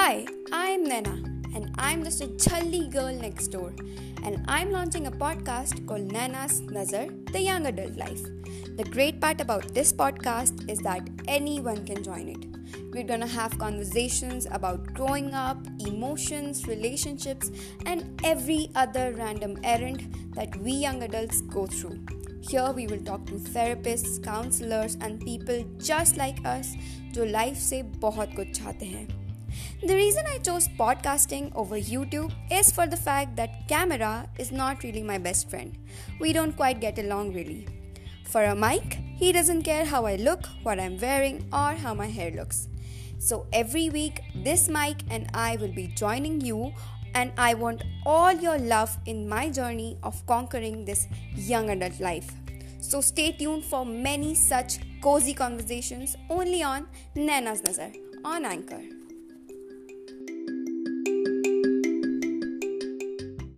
Hi, I'm Naina, and I'm just a jolly girl next door. And I'm launching a podcast called Naina's Nazar, the Young Adult Life. The great part about this podcast is that anyone can join it. We're gonna have conversations about growing up, emotions, relationships, and every other random errand that we young adults go through. Here we will talk to therapists, counselors, and people just like us जो life से बहुत कुछ चाहते हैं. The reason I chose podcasting over YouTube is for the fact that camera is not really my best friend. We don't quite get along really. For a mic, he doesn't care how I look, what I'm wearing, or how my hair looks. So every week, this mic and I will be joining you, and I want all your love in my journey of conquering this young adult life. So stay tuned for many such cozy conversations only on Naina's Nazar on Anchor.